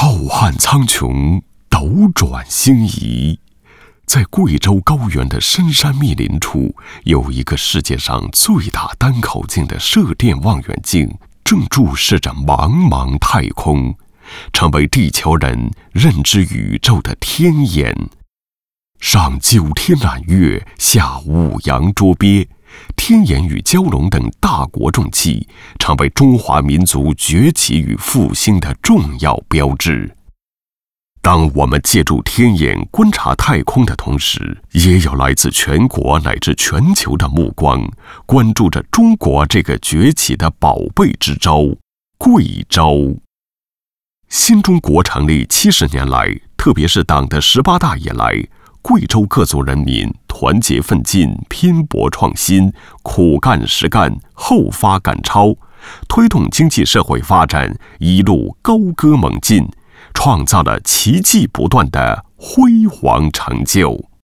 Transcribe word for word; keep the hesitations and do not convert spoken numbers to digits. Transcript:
浩瀚苍穹，斗转星移。在贵州高原的深山密林处，有一个世界上最大单口径的射电望远镜，正注视着茫茫太空，成为地球人认知宇宙的天眼。上九天揽月，下五洋捉鳖，天眼与蛟龙等大国重器，成为中华民族崛起与复兴的重要标志。当我们借助天眼观察太空的同时，也有来自全国乃至全球的目光，关注着中国这个崛起的宝贝之州——贵州。新中国成立七十年来，特别是党的十八大以来，贵州各族人民团结奋进，拼搏创新，苦干实干，后发赶超，推动经济社会发展一路高歌猛进，创造了奇迹不断的辉煌成就。